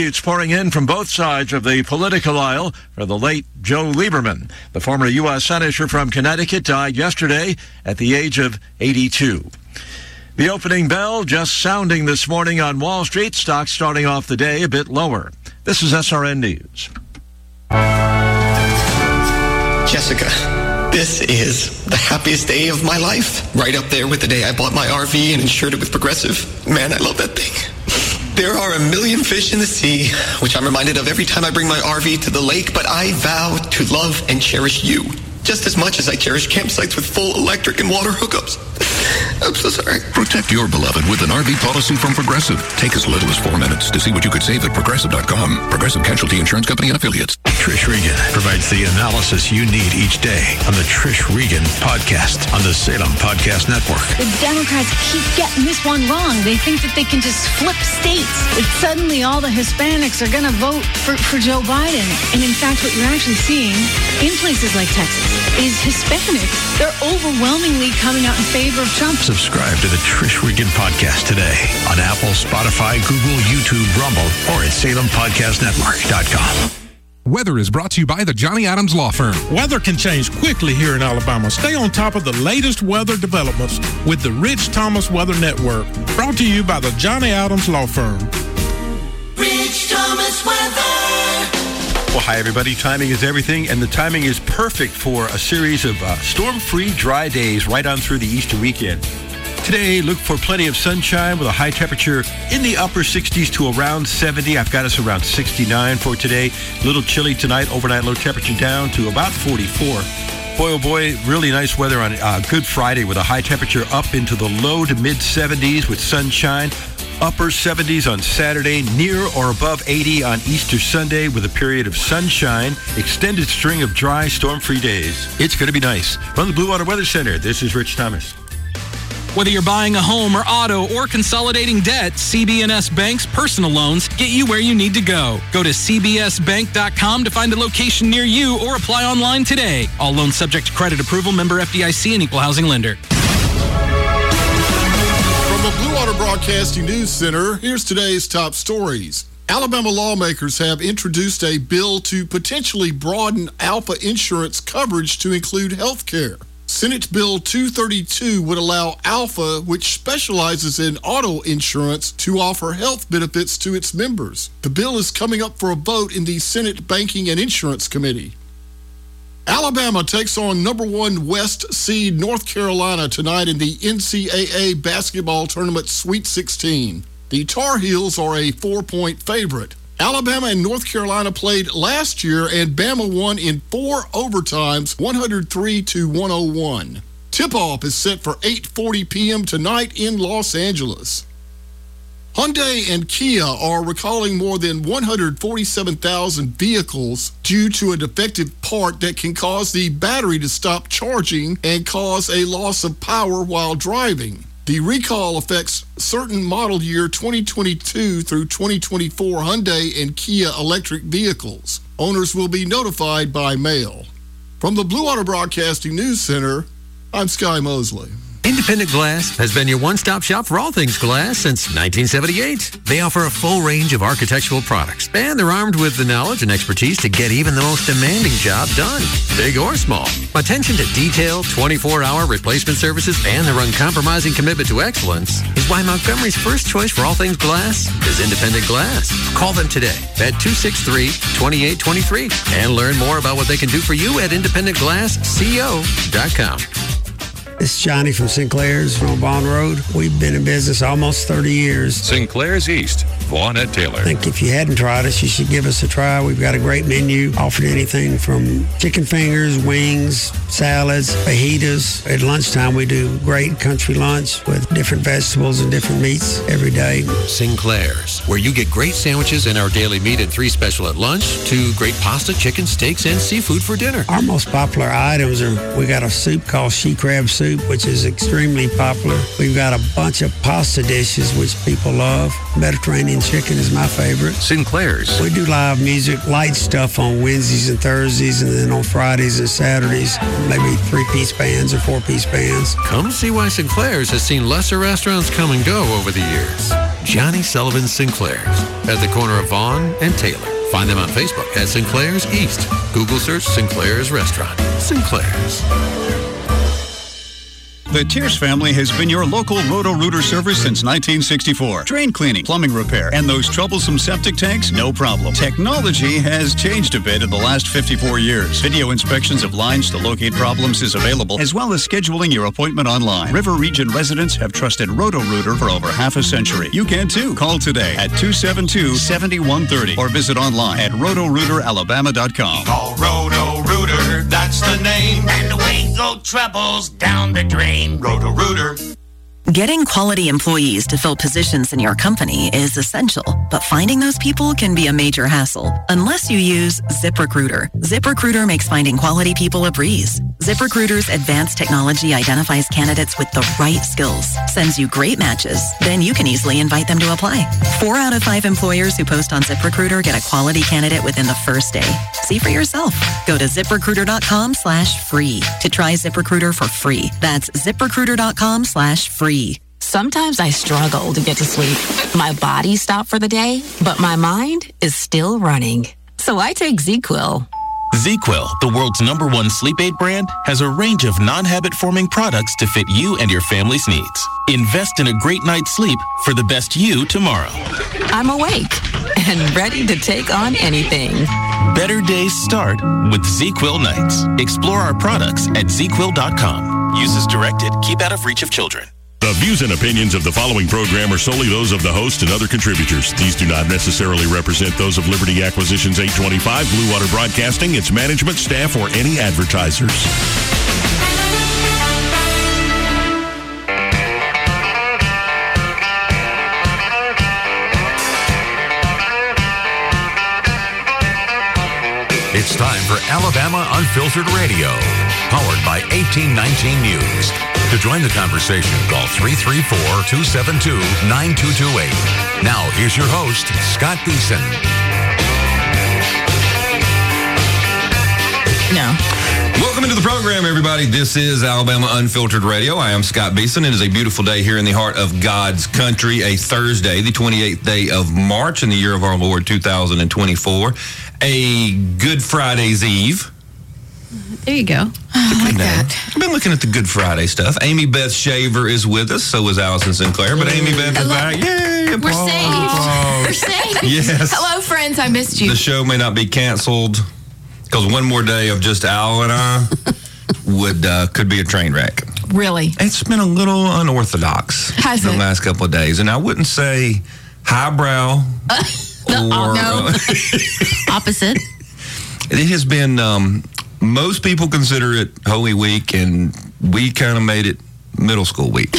It's pouring in from both sides of the political aisle for the late Joe Lieberman. The former U.S. Senator from Connecticut died yesterday at the age of 82. The opening bell just sounding this morning on Wall Street. Stocks starting off the day a bit lower. This is SRN News. Jessica, this is the happiest day of my life. Right up there with the day I bought my RV and insured it with Progressive. Man, I love that thing. There are a million fish in the sea, which I'm reminded of every time I bring my RV to the lake, but I vow to love and cherish you just as much as I cherish campsites with full electric and water hookups. I'm so sorry. Protect your beloved with an RV policy from Progressive. Take as little as 4 minutes to see what you could save at Progressive.com. Progressive Casualty Insurance Company and Affiliates. Trish Regan provides the analysis you need each day on the Trish Regan Podcast on the Salem Podcast Network. The Democrats keep getting this one wrong. They think that they can just flip states. That suddenly all the Hispanics are going to vote for Joe Biden. And in fact, what you're actually seeing in places like Texas is Hispanics. They're overwhelmingly coming out in favor of Trump. Subscribe to the Trish Regan Podcast today on Apple, Spotify, Google, YouTube, Rumble, or at SalemPodcastNetwork.com. Weather is brought to you by the Johnny Adams Law Firm. Weather can change quickly here in Alabama. Stay on top of the latest weather developments with the Rich Thomas Weather Network. Brought to you by the Johnny Adams Law Firm. Rich Thomas Weather. Well, hi, everybody. Timing is everything, and the timing is perfect for a series of storm-free, dry days right on through the Easter weekend. Today, look for plenty of sunshine with a high temperature in the upper 60s to around 70. I've got us around 69 for today. A little chilly tonight. Overnight low temperature down to about 44. Boy, oh boy, really nice weather on Good Friday with a high temperature up into the low to mid-70s with sunshine. Upper 70s on Saturday, near or above 80 on Easter Sunday with a period of sunshine, extended string of dry, storm-free days. It's going to be nice. From the Blue Water Weather Center, this is Rich Thomas. Whether you're buying a home or auto or consolidating debt, CB&S Bank's personal loans get you where you need to go. Go to cbsbank.com to find a location near you or apply online today. All loans subject to credit approval, member FDIC, and equal housing lender. From the Blue Water Broadcasting News Center, here's today's top stories. Alabama lawmakers have introduced a bill to potentially broaden Alpha insurance coverage to include health care. Senate Bill 232 would allow Alpha, which specializes in auto insurance, to offer health benefits to its members. The bill is coming up for a vote in the Senate Banking and Insurance Committee. Alabama takes on number 1 West seed North Carolina tonight in the NCAA basketball tournament Sweet 16. The Tar Heels are a 4-point favorite. Alabama and North Carolina played last year, and Bama won in 4 overtimes, 103-101. Tip-off is set for 8:40 p.m. tonight in Los Angeles. Hyundai and Kia are recalling more than 147,000 vehicles due to a defective part that can cause the battery to stop charging and cause a loss of power while driving. The recall affects certain model year 2022 through 2024 Hyundai and Kia electric vehicles. Owners will be notified by mail. From the Blue Water Broadcasting News Center, I'm Sky Mosley. Independent Glass has been your one-stop shop for all things glass since 1978. They offer a full range of architectural products, and they're armed with the knowledge and expertise to get even the most demanding job done, big or small. Attention to detail, 24-hour replacement services, and their uncompromising commitment to excellence is why Montgomery's first choice for all things glass is Independent Glass. Call them today at 263-2823 and learn more about what they can do for you at independentglassco.com. This is Johnny from Sinclair's on Vaughn Road. We've been in business almost 30 years. Sinclair's East, Vaughn at Taylor. I think if you hadn't tried us, you should give us a try. We've got a great menu, offering anything from chicken fingers, wings, salads, fajitas. At lunchtime, we do great country lunch with different vegetables and different meats every day. Sinclair's, where you get great sandwiches and our daily meat and 3 special at lunch, to great pasta, chicken, steaks, and seafood for dinner. Our most popular items are, we got a soup called she crab soup, which is extremely popular. We've got a bunch of pasta dishes, which people love. Mediterranean chicken is my favorite. Sinclair's. We do live music, light stuff on Wednesdays and Thursdays, and then on Fridays and Saturdays, maybe 3-piece bands or 4-piece bands. Come see why Sinclair's has seen lesser restaurants come and go over the years. Johnny Sullivan Sinclair's at the corner of Vaughn and Taylor. Find them on Facebook at Sinclair's East. Google search Sinclair's Restaurant. Sinclair's. The Tierce family has been your local Roto-Rooter service since 1964. Drain cleaning, plumbing repair, and those troublesome septic tanks, no problem. Technology has changed a bit in the last 54 years. Video inspections of lines to locate problems is available, as well as scheduling your appointment online. River Region residents have trusted Roto-Rooter for over half a century. You can too. Call today at 272-7130 or visit online at rotorooteralabama.com. Call Roto-Rooter, that's the name. And away go troubles down the drain. Roto-Rooter. Getting quality employees to fill positions in your company is essential, but finding those people can be a major hassle unless you use ZipRecruiter. ZipRecruiter makes finding quality people a breeze. ZipRecruiter's advanced technology identifies candidates with the right skills, sends you great matches, then you can easily invite them to apply. 4 out of 5 employers who post on ZipRecruiter get a quality candidate within the first day. See for yourself. Go to ZipRecruiter.com/free to try ZipRecruiter for free. That's ZipRecruiter.com/free. Sometimes I struggle to get to sleep. My body stopped for the day, but my mind is still running. So I take ZzzQuil. ZzzQuil, the world's #1 sleep aid brand, has a range of non-habit-forming products to fit you and your family's needs. Invest in a great night's sleep for the best you tomorrow. I'm awake and ready to take on anything. Better days start with ZzzQuil nights. Explore our products at ZzzQuil.com. Use as directed. Keep out of reach of children. The views and opinions of the following program are solely those of the host and other contributors. These do not necessarily represent those of Liberty Acquisitions 825, Blue Water Broadcasting, its management, staff, or any advertisers. It's time for Alabama Unfiltered Radio, powered by 1819 News. To join the conversation, call 334-272-9228. Now, here's your host, Scott Beeson. No. Welcome into the program, everybody. This is Alabama Unfiltered Radio. I am Scott Beeson. It is a beautiful day here in the heart of God's country, a Thursday, the 28th day of March in the year of our Lord 2024. A Good Friday's Eve. There you go. I like that. I've been looking at the Good Friday stuff. Amy Beth Shaver is with us. So is Allison Sinclair. But Amy Beth is back. Yay! We're saved. We're saved. Yes. Hello, friends. I missed you. The show may not be canceled because one more day of just Al and I could be a train wreck. Really? It's been a little unorthodox the last couple of days. And I wouldn't say highbrow no. Opposite. It has been... most people consider it Holy Week, and we kind of made it middle school week.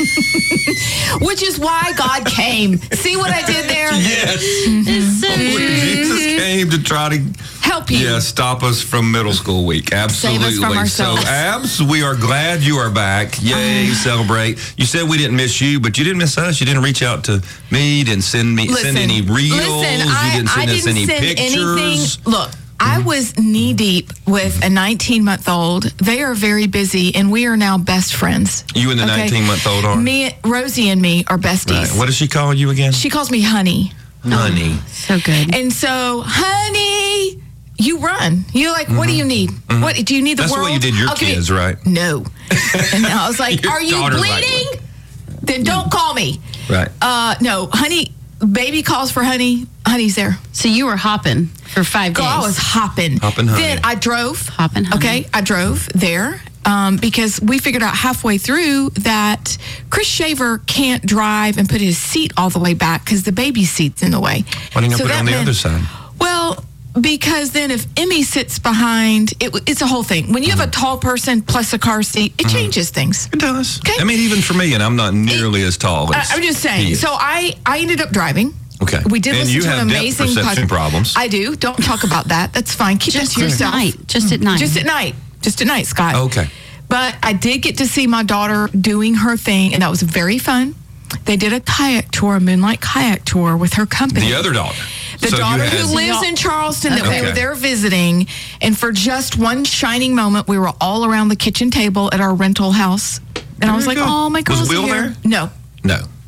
Which is why God came. See what I did there? Yes. It's so Jesus came to try to help you. Yeah, stop us from middle school week. Absolutely. Save us from ourselves. So, Abs, we are glad you are back. Yay, celebrate. You said we didn't miss you, but you didn't miss us. You didn't reach out to me. You didn't send any reels. You didn't send us any pictures. Anything. Look. I was knee-deep with a 19-month-old. They are very busy, and we are now best friends. You and the 19-month-old are? Rosie and me are besties. Right. What does she call you again? She calls me Honey. Honey. So good. And so, Honey, you run. You're like, what do you need? What do you need? The That's world? That's the way you did your kids, right? No. And I was like, are you bleeding? Then don't call me. Right. No, Honey, baby calls for Honey. Honey's there. So you were hopping for 5 days. I was hopping. Hopping, honey. Then I drove. Hopping, honey. Okay, I drove there because we figured out halfway through that Chris Shaver can't drive and put his seat all the way back because the baby seat's in the way. Why didn't you put it on the other side? Well, because then if Emmy sits behind, it's a whole thing. When you have a tall person plus a car seat, it changes things. It does. Okay? I mean, even for me, and I'm not nearly as tall as I'm just saying. So I ended up driving. Okay. We did and listen to an amazing depth perception problems. I do. Don't talk about that. That's fine. Keep that to yourself. Just at night. Just at night. Just at night, Scott. Okay. But I did get to see my daughter doing her thing, and that was very fun. They did a kayak tour, a moonlight kayak tour with her company. The other daughter. The daughter who lives in Charleston that we were there visiting. And for just one shining moment, we were all around the kitchen table at our rental house. And I was like, oh, my girl's Was Will here. there? No.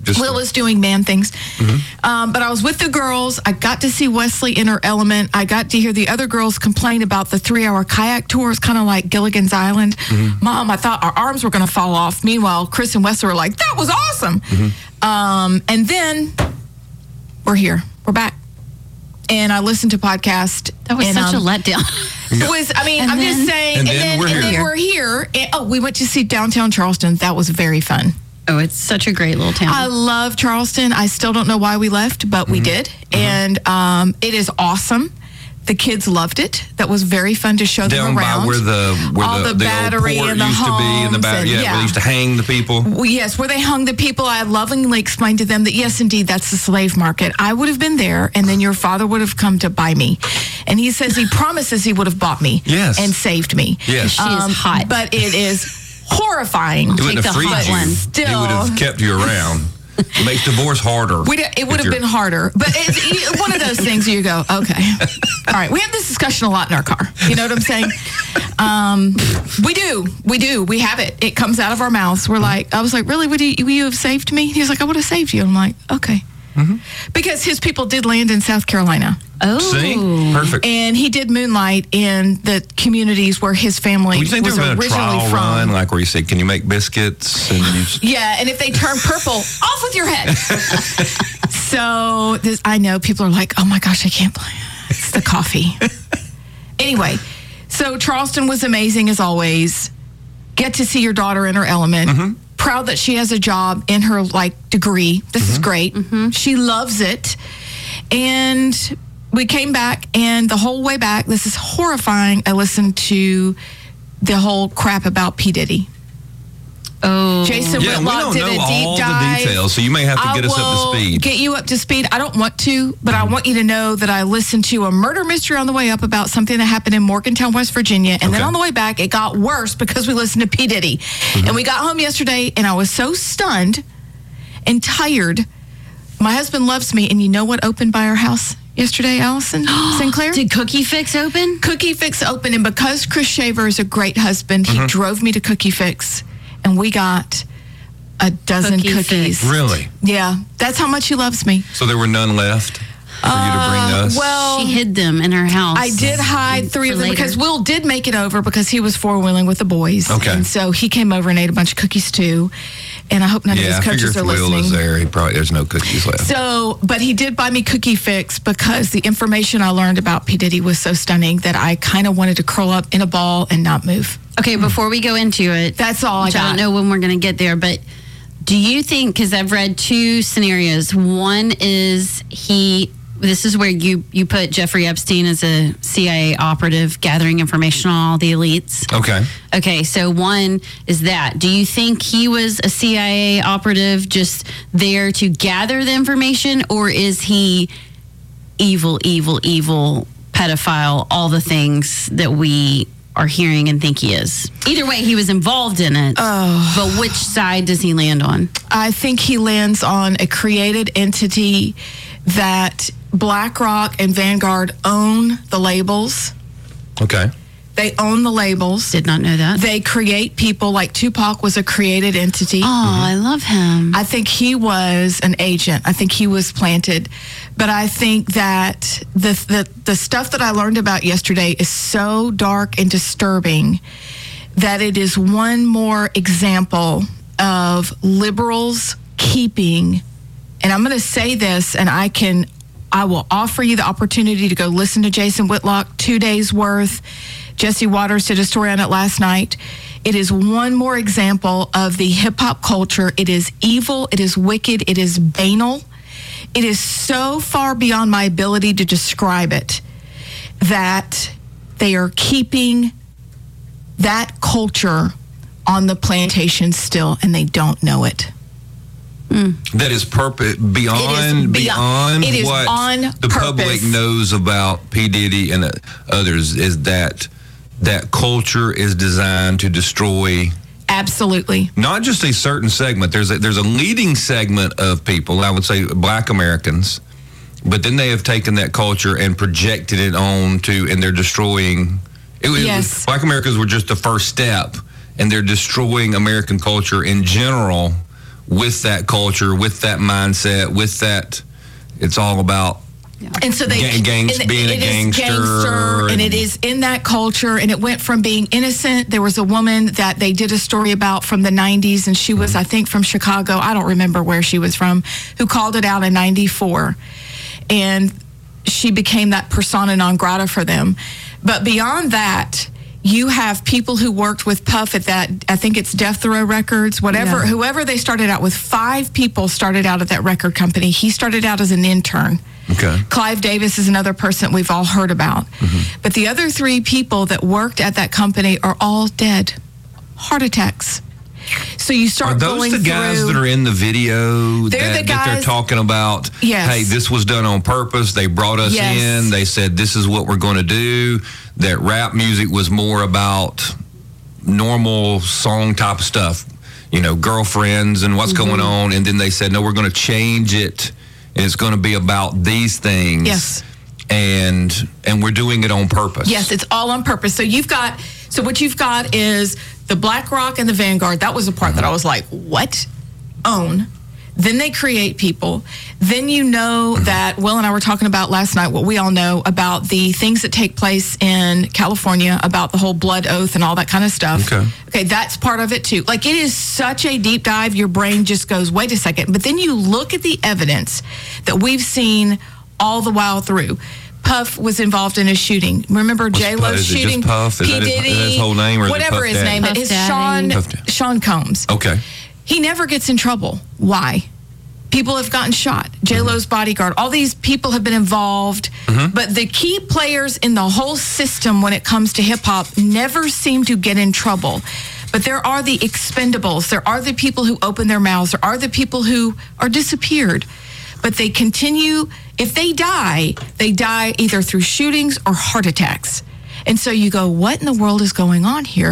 Will is doing man things. But I was with the girls. I got to see Wesley in her element. I got to hear the other girls complain about the 3-hour kayak tours, kind of like Gilligan's Island. Mom, I thought our arms were going to fall off. Meanwhile, Chris and Wesley were like, that was awesome. And then we're here. We're back. And I listened to podcast. That was such a letdown. It was, I'm just saying. And then we're here. And, we went to see downtown Charleston. That was very fun. Oh, it's such a great little town. I love Charleston. I still don't know why we left, but we did. And it is awesome. The kids loved it. That was very fun to show them around. Down by where the battery old port and the used to be in the back. homes Yeah, where they used to hang the people. Well, yes, where they hung the people. I lovingly explained to them that, yes, indeed, that's the slave market. I would have been there, and then your father would have come to buy me. And he says he promises he would have bought me and saved me. Yes. She is hot. But it is horrifying. It wouldn't have freed you. It would have kept you around. It makes divorce harder. It would have been harder. But it's one of those things you go, okay. All right. We have this discussion a lot in our car. You know what I'm saying? We do. We have it. It comes out of our mouths. I was like, really? Would you have saved me? He was like, I would have saved you. I'm like, okay. Because his people did land in South Carolina. Oh. See? Perfect. And he did moonlight in the communities where his family was originally from. Do you think there was a trial run, like where you say, can you make biscuits? And yeah, and if they turn purple, off with your head. So I know people are like, oh my gosh, I can't believe it. It's the coffee. Anyway, so Charleston was amazing as always. Get to see your daughter in her element. Proud that she has a job in her degree. This is great. She loves it. And we came back, and the whole way back, this is horrifying. I listened to the whole crap about P. Diddy. Oh, Jason Whitlock did a deep dive. We don't know all the details, so you may have to get us up to speed. Get you up to speed. I don't want to, but I want you to know that I listened to a murder mystery on the way up about something that happened in Morgantown, West Virginia, and then on the way back, it got worse because we listened to P. Diddy. And we got home yesterday, and I was so stunned and tired. My husband loves me, and you know what opened by our house yesterday, Allison Sinclair? Did Cookie Fix open? Cookie Fix opened, and because Chris Shaver is a great husband, he drove me to Cookie Fix. And we got a dozen cookies. Really? Yeah. That's how much he loves me. So there were none left for you to bring us? Well, she hid them in her house. I did hide 3 of them because Will did make it over because he was four-wheeling with the boys. Okay. And so he came over and ate a bunch of cookies too. And I hope none of his coaches are listening. Will is there. There's no cookies left. So, but he did buy me Cookie Fix because the information I learned about P. Diddy was so stunning that I kind of wanted to curl up in a ball and not move. Okay, before we go into it, that's all I got. I don't know when we're going to get there, but do you think, because I've read 2 scenarios. One is this is where you put Jeffrey Epstein as a CIA operative gathering information on all the elites. Okay, so one is that. Do you think he was a CIA operative just there to gather the information, or is he evil pedophile, all the things that we are hearing and think he is? Either way, he was involved in it. But which side does he land on? I think he lands on a created entity that BlackRock and Vanguard own the labels. Okay. They own the labels. Did not know that. They create people. Like Tupac was a created entity. Oh, I love him. I think he was an agent. I think he was planted. But I think that the stuff that I learned about yesterday is so dark and disturbing that it is one more example of liberals keeping, and I'm going to say this, and I will offer you the opportunity to go listen to Jason Whitlock, 2 days worth. Jesse Waters did a story on it last night. It is one more example of the hip-hop culture. It is evil. It is wicked. It is banal. It is so far beyond my ability to describe it that they are keeping that culture on the plantation still, and they don't know it. That is beyond what the public knows about P. Diddy and others, is that culture is designed to destroy. Absolutely. Not just a certain segment. There's a leading segment of people, I would say Black Americans, but then they have taken that culture and projected it on to, and they're destroying. Black Americans were just the first step, and they're destroying American culture in general with that culture, with that mindset, with that. It's all about. And so they being a gangster, and it is in that culture, and it went from being innocent. There was a woman that they did a story about from the 90s, and she was, I think, from Chicago. I don't remember where she was from, who called it out in 94. And she became that persona non grata for them. But beyond that, you have people who worked with Puff at that, I think it's Death Row Records, whoever they started out with. 5 people started out at that record company. He started out as an intern. Okay. Clive Davis is another person we've all heard about. But the other 3 people that worked at that company are all dead. Heart attacks. So you start going through. Are those the guys that are in the video that they're talking about? Yes. Hey, this was done on purpose. They brought us in. They said, this is what we're going to do. That rap music was more about normal song type of stuff. Girlfriends and what's going on. And then they said, no, we're going to change it. And it's going to be about these things. Yes. And we're doing it on purpose. Yes, it's all on purpose. So what you've got is the BlackRock and the Vanguard. That was the part that I was like, what? Own. Then they create people. Then that Will and I were talking about last night, what we all know about the things that take place in California, about the whole blood oath and all that kind of stuff. Okay, that's part of it too. Like, it is such a deep dive, your brain just goes, wait a second. But then you look at the evidence that we've seen all the while through. Puff was involved in a shooting. Remember J-Lo's shooting? Is it just Puff? Is that his whole name? Or whatever his name is. Sean Combs. Okay. He never gets in trouble. Why? People have gotten shot. J-Lo's bodyguard. All these people have been involved. But the key players in the whole system when it comes to hip-hop never seem to get in trouble. But there are the expendables. There are the people who open their mouths. There are the people who are disappeared. But they continue. If they die either through shootings or heart attacks. And so you go, what in the world is going on here?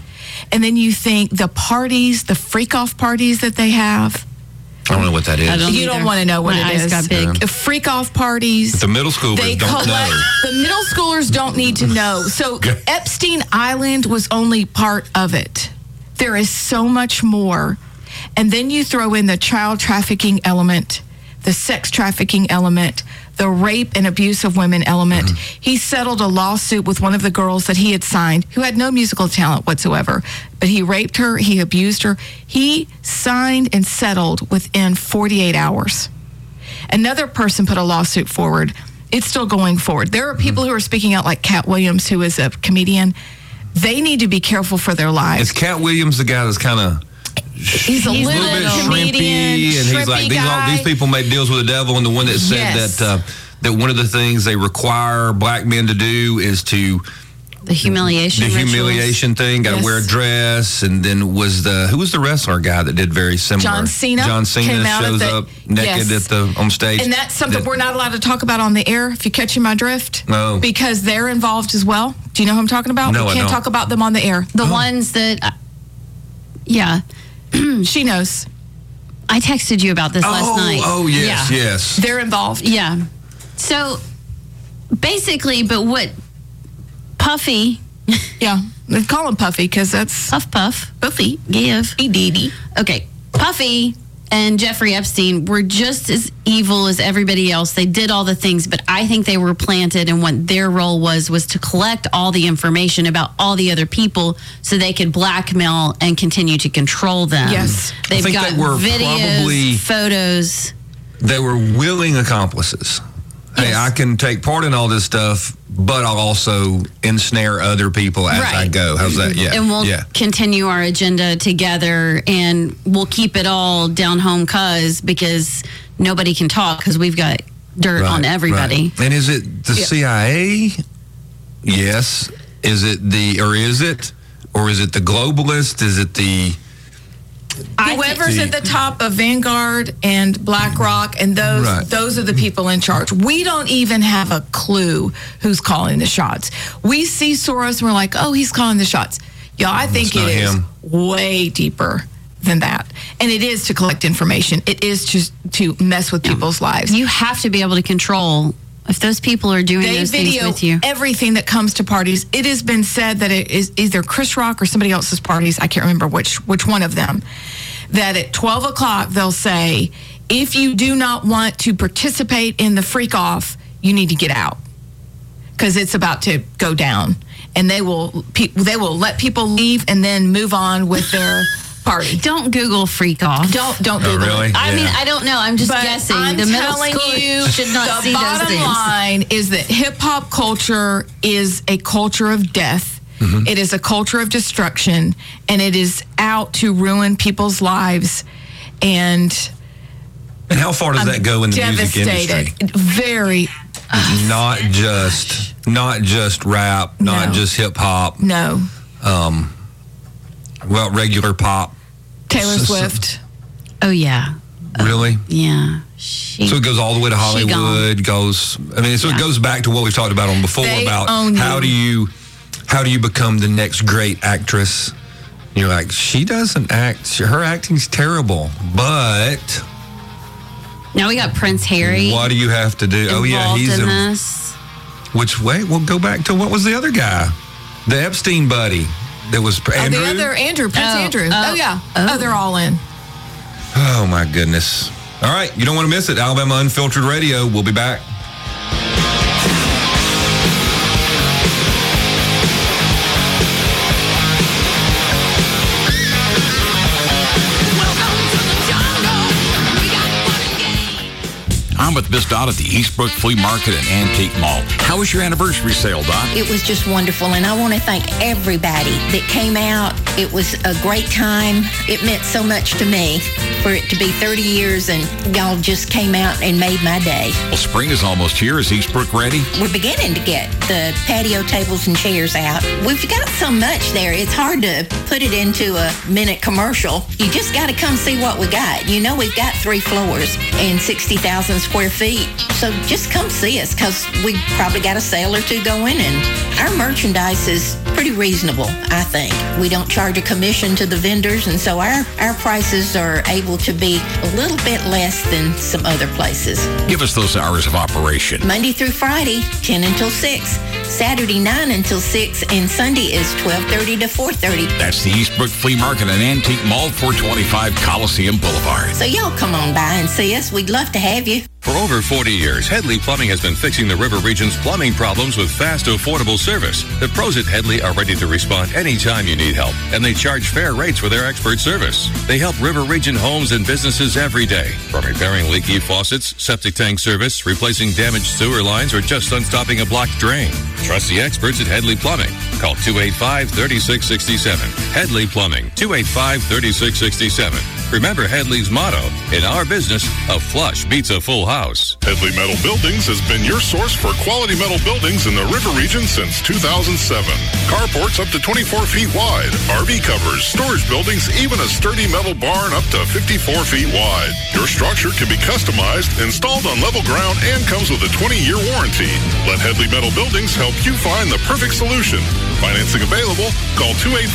And then you think the parties, the freak-off parties that they have. I don't know what that is. You don't want to know what it is. Got big. Freak-off parties. The middle schoolers don't know. The middle schoolers don't need to know. So Epstein Island was only part of it. There is so much more. And then you throw in the child trafficking element, the sex trafficking element, the rape and abuse of women element. He settled a lawsuit with one of the girls that he had signed, who had no musical talent whatsoever, but he raped her, he abused her. He signed and settled within 48 hours. Another person put a lawsuit forward. It's still going forward. There are people who are speaking out, like Cat Williams, who is a comedian. They need to be careful for their lives. Is Cat Williams the guy that's kind of... He's a little bit shrimpy, and he's like, these people make deals with the devil. And the one that said that one of the things they require black men to do is to the humiliation thing. Got to wear a dress. And then who was the wrestler guy that did very similar? John Cena. John Cena shows up naked on stage, and that's something we're not allowed to talk about on the air. If you're catching my drift, no, because they're involved as well. Do you know who I'm talking about? No, we can't talk about them on the air. The ones that, she knows. I texted you about this last night. Oh, yes, yes. They're involved. Yeah. So, basically, but what Puffy... Yeah, they call him Puffy because that's... Puff, Puffy, give. Okay, Puffy and Jeffrey Epstein were just as evil as everybody else. They did all the things, but I think they were planted, and what their role was to collect all the information about all the other people so they could blackmail and continue to control them. Yes. They've got videos, photos. They were willing accomplices. Yes. Hey, I can take part in all this stuff, but I'll also ensnare other people as I go. How's that? Yeah. And we'll continue our agenda together, and we'll keep it all down home because nobody can talk because we've got dirt on everybody. Right. And is it the CIA? Yes. Is it the globalist? Is it the... Whoever's at the top of Vanguard and BlackRock, and those are the people in charge. We don't even have a clue who's calling the shots. We see Soros and we're like, oh, he's calling the shots. Y'all, I think it is way deeper than that. And it is to collect information. It is just to mess with people's lives. You have to be able to control if those people are doing those things with you. Everything that comes to parties. It has been said that it is either Chris Rock or somebody else's parties. I can't remember which one of them. that at 12 o'clock they'll say, if you do not want to participate in the freak off, you need to get out because it's about to go down. And they will let people leave and then move on with their party. Don't Google freak off. Don't Google really? it. I mean, I don't know. I'm just guessing. I'm the middle telling school you, should not see the those things. bottom line is that hip hop culture is a culture of death. Mm-hmm. It is a culture of destruction, and it is out to ruin people's lives. And how far does that go in the music industry? Devastated. Very. Not just rap, not just hip hop. No. Well, regular pop. Taylor Swift. Oh, yeah. Really? Yeah. So it goes all the way to Hollywood. It goes back to what we've talked about on before about how do you become the next great actress. You're like, she doesn't act. Her acting's terrible, but now we got Prince Harry. What do you have to do? Oh yeah, he's in this. Which way? We'll go back to what was the other guy, the Epstein buddy. That was Andrew. The other Andrew, Prince Andrew. Oh yeah. Oh, they're all in. Oh my goodness. All right, you don't want to miss it. Alabama Unfiltered Radio. We'll be back. I'm with Miss Dot at the Eastbrook Flea Market and Antique Mall. How was your anniversary sale, Dot? It was just wonderful, and I want to thank everybody that came out. It was a great time. It meant so much to me for it to be 30 years, and y'all just came out and made my day. Well, spring is almost here. Is Eastbrook ready? We're beginning to get the patio tables and chairs out. We've got so much there. It's hard to put it into a minute commercial. You just got to come see what we got. You know, we've got 3 floors and 60,000 square feet. So just come see us because we probably got a sale or 2 going, and our merchandise is pretty reasonable, I think. We don't charge a commission to the vendors, and so our prices are able to be a little bit less than some other places. Give us those hours of operation. Monday through Friday, 10 until 6. Saturday, 9 until 6, and Sunday is 12:30 to 4:30. That's the Eastbrook Flea Market and Antique Mall, 425 Coliseum Boulevard. So y'all come on by and see us. We'd love to have you. For over 40 years, Headley Plumbing has been fixing the River Region's plumbing problems with fast, affordable service. The pros at Headley are ready to respond anytime you need help, and they charge fair rates for their expert service. They help River Region homes and businesses every day, from repairing leaky faucets, septic tank service, replacing damaged sewer lines, or just unstopping a blocked drain. Trust the experts at Headley Plumbing. Call 285-3667. Headley Plumbing, 285-3667. Remember Headley's motto, in our business, a flush beats a full house. Headley Metal Buildings has been your source for quality metal buildings in the River Region since 2007. Carports up to 24 feet wide, RV covers, storage buildings, even a sturdy metal barn up to 54 feet wide. Your structure can be customized, installed on level ground, and comes with a 20-year warranty. Let Headley Metal Buildings help you find the perfect solution. Financing available. Call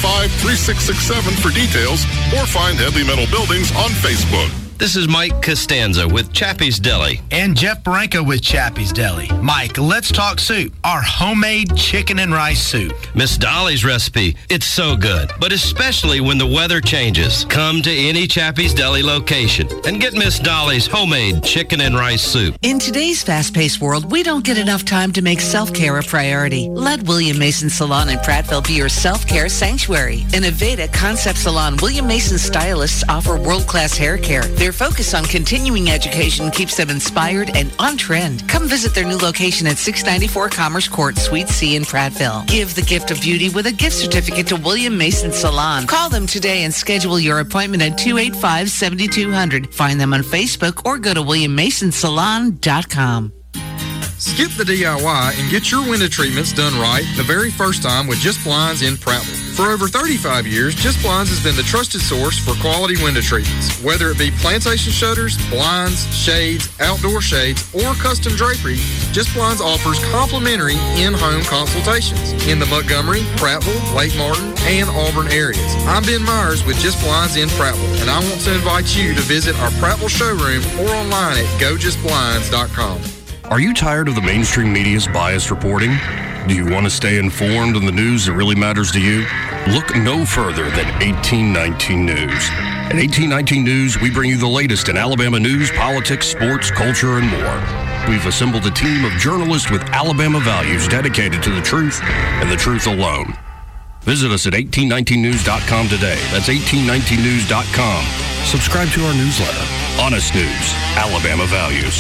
285-3667 for details or find Headley Metal Buildings on Facebook. This is Mike Costanza with Chappie's Deli. And Jeff Baranco with Chappie's Deli. Mike, let's talk soup. Our homemade chicken and rice soup. Miss Dolly's recipe, it's so good, but especially when the weather changes. Come to any Chappie's Deli location and get Miss Dolly's homemade chicken and rice soup. In today's fast-paced world, we don't get enough time to make self-care a priority. Let William Mason Salon in Prattville be your self-care sanctuary. In Aveda Concept Salon, William Mason stylists offer world-class hair care. Their focus on continuing education keeps them inspired and on trend. Come visit their new location at 694 Commerce Court, Suite C in Prattville. Give the gift of beauty with a gift certificate to William Mason Salon. Call them today and schedule your appointment at 285-7200. Find them on Facebook or go to WilliamMasonSalon.com. Skip the DIY and get your window treatments done right the very first time with Just Blinds in Prattville. For over 35 years, Just Blinds has been the trusted source for quality window treatments. Whether it be plantation shutters, blinds, shades, outdoor shades, or custom drapery, Just Blinds offers complimentary in-home consultations in the Montgomery, Prattville, Lake Martin, and Auburn areas. I'm Ben Myers with Just Blinds in Prattville, and I want to invite you to visit our Prattville showroom or online at gojustblinds.com. Are you tired of the mainstream media's biased reporting? Do you want to stay informed on the news that really matters to you? Look no further than 1819 News. At 1819 News, we bring you the latest in Alabama news, politics, sports, culture, and more. We've assembled a team of journalists with Alabama values dedicated to the truth and the truth alone. Visit us at 1819news.com today. That's 1819news.com. Subscribe to our newsletter. Honest News, Alabama Values.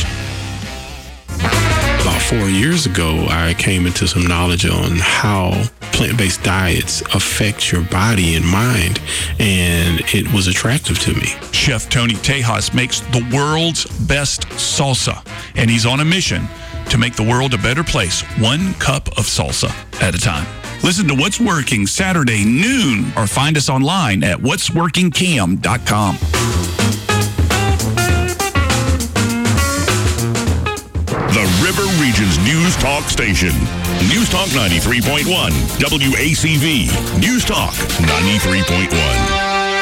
About 4 years ago, I came into some knowledge on how plant-based diets affect your body and mind, and it was attractive to me. Chef Tony Tejas makes the world's best salsa, and he's on a mission to make the world a better place, one cup of salsa at a time. Listen to What's Working Saturday noon, or find us online at whatsworkingcam.com. The River Region's News Talk station. News Talk 93.1. WACV. News Talk 93.1.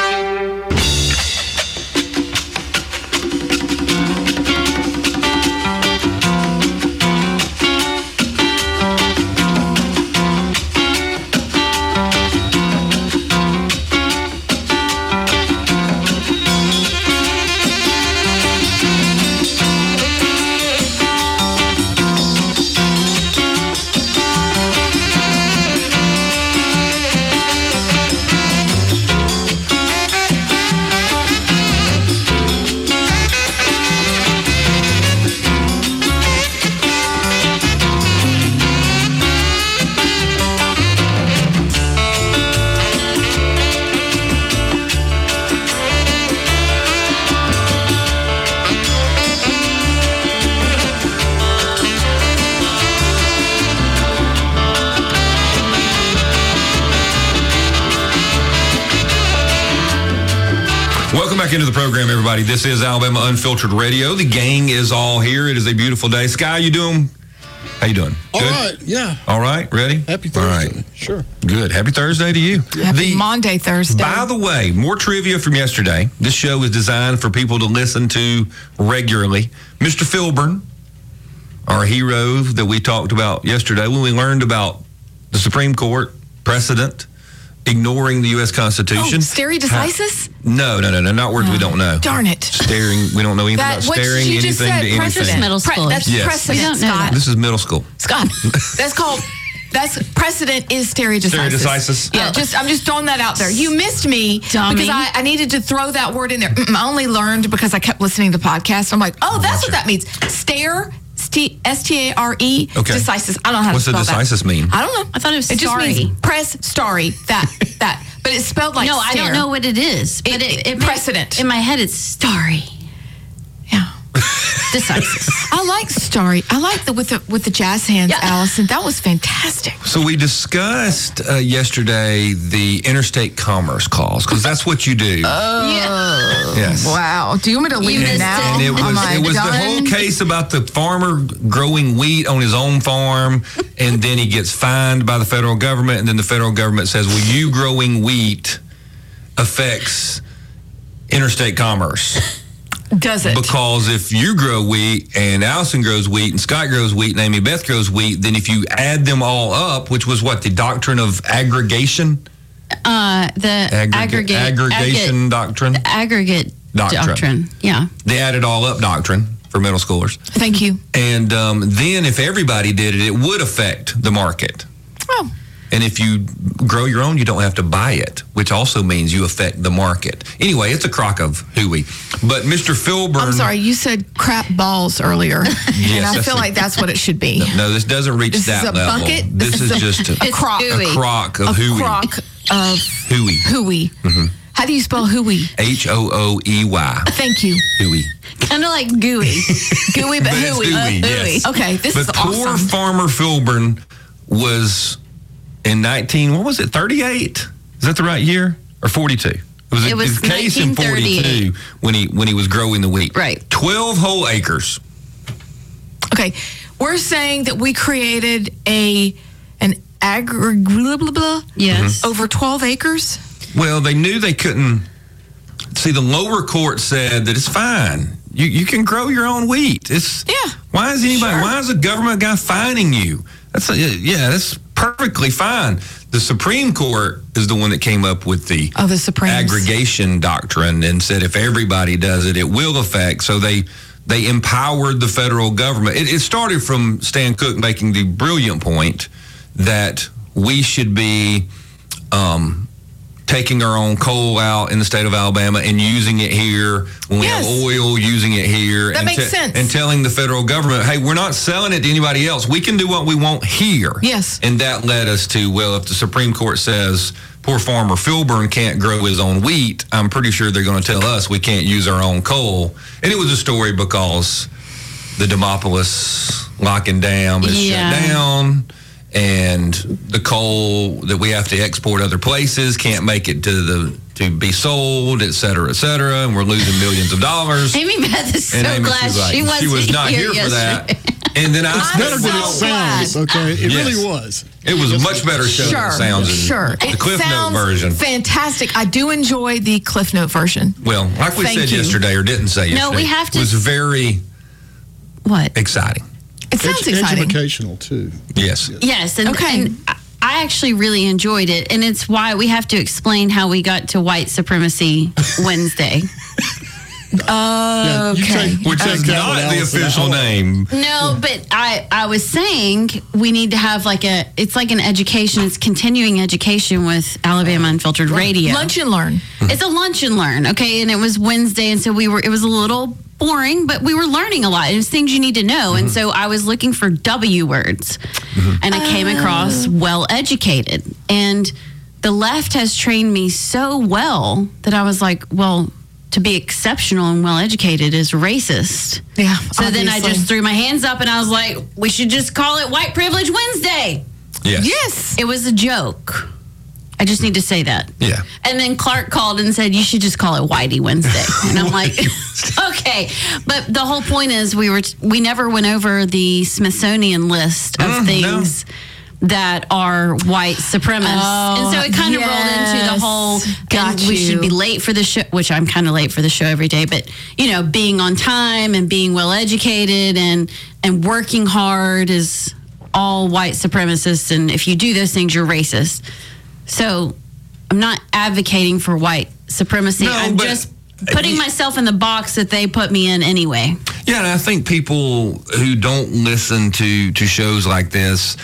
Into the program, everybody. This is Alabama Unfiltered Radio. The gang is all here. It is a beautiful day. Sky, you doing? How you doing? All Good? right, yeah. All right, ready? Happy Thursday. All right. Sure. Good. Happy Thursday to you. Happy Monday, Thursday. By the way, more trivia from yesterday. This show is designed for people to listen to regularly. Mr. Filburn, our hero that we talked about yesterday when we learned about the Supreme Court precedent ignoring the U.S. Constitution. Oh, stare decisis? No, not words we don't know. Darn it. Staring, we don't know anything about staring anything to anything. Precedent. Middle school. That's precedent, Scott. This is middle school. Scott, that's precedent is stare decisis. Stare decisis. Yeah, I'm just throwing that out there. You missed me because I needed to throw that word in there. I only learned because I kept listening to podcasts. I'm like, oh, that's what that means. Stare, S-T-A-R-E, okay. Decisis. I don't know how to spell that. What's the decisis mean? I don't know. I thought it was It just starry. means press starry. That. But it's spelled like No, stare. I don't know what it is. But it precedent. In my head, it's starry. Yeah. Decisis. I like starry. I like the with the jazz hands, Allison. That was fantastic. So we discussed yesterday the interstate commerce clause, because that's what you do. Oh. Yes. Wow. Do you want me to leave it now? And it was the whole case about the farmer growing wheat on his own farm, and then he gets fined by the federal government, and then the federal government says, well, you growing wheat affects interstate commerce. Does it? Because if you grow wheat and Allison grows wheat and Scott grows wheat and Amy Beth grows wheat, then if you add them all up, which was what, the doctrine of aggregation? The aggregation doctrine? The aggregate doctrine. Yeah. The added all up doctrine for middle schoolers. Thank you. And then if everybody did it, it would affect the market. Oh. And if you grow your own, you don't have to buy it, which also means you affect the market. Anyway, it's a crock of hooey. But Mr. Filburn... I'm sorry, you said crap balls earlier. Yes, and I feel like that's what it should be. No, this doesn't reach this that is a level. Bucket? This is just a crock. A crock of hooey. A crock of hooey. Hooey. Mm-hmm. How do you spell hooey? H-O-O-E-Y. Thank you. Hooey. Kind of like gooey. Gooey, but hooey. Yes. Okay, this is awesome. But poor Farmer Filburn was in 38? Is that the right year? Or 42? It was a case in 42 when he was growing the wheat. Right. 12 whole acres. Okay. We're saying that we created an yes. over 12 acres? Well, they knew they couldn't. See, the lower court said that it's fine. You can grow your own wheat. Why is the government guy fining you? That's perfectly fine. The Supreme Court is the one that came up with the Supremes. aggregation doctrine and said if everybody does it, it will affect. So they empowered the federal government. It started from Stan Cook making the brilliant point that we should be taking our own coal out in the state of Alabama and using it here. When we have oil, using it here. That makes sense. And telling the federal government, hey, we're not selling it to anybody else. We can do what we want here. Yes. And that led us to, well, if the Supreme Court says poor farmer Filburn can't grow his own wheat, I'm pretty sure they're going to tell us we can't use our own coal. And it was a story because the Demopolis locking dam is shut down. And the coal that we have to export other places can't make it to be sold, et cetera, and we're losing millions of dollars. Amy Beth is so and Amy glad was she was not here for that. And then it's better than it sounds. Okay, it really was. It was a much better show than it sounds. The Cliff Note version. Fantastic. I do enjoy the Cliff Note version. Well, like we said yesterday, or didn't say yesterday. No, we have to. It was very exciting. It sounds exciting. Educational, too. Yes. Yes. And I actually really enjoyed it. And it's why we have to explain how we got to White Supremacy Wednesday. Okay. Which is not the official name. No, but I was saying we need to have it's like an education. It's continuing education with Alabama Unfiltered Radio. Lunch and learn. It's a lunch and learn. Okay. And it was Wednesday. And so it was a little boring, but we were learning a lot. It was things you need to know. And so I was looking for W words and I came across well-educated. And the left has trained me so well that I was like, well, to be exceptional and well-educated is racist. Yeah. So then I just threw my hands up and I was like, we should just call it White Privilege Wednesday. Yes. It was a joke. I just need to say that. Yeah. And then Clark called and said, you should just call it Whitey Wednesday. And I'm like, okay. But the whole point is we never went over the Smithsonian list of things that are white supremacists. And so it kind of rolled into the whole, we should be late for the show, which I'm kind of late for the show every day, but, being on time and being well-educated and working hard is all white supremacists. And if you do those things, you're racist. So I'm not advocating for white supremacy. I'm just putting myself in the box that they put me in anyway. Yeah, and I think people who don't listen to shows like this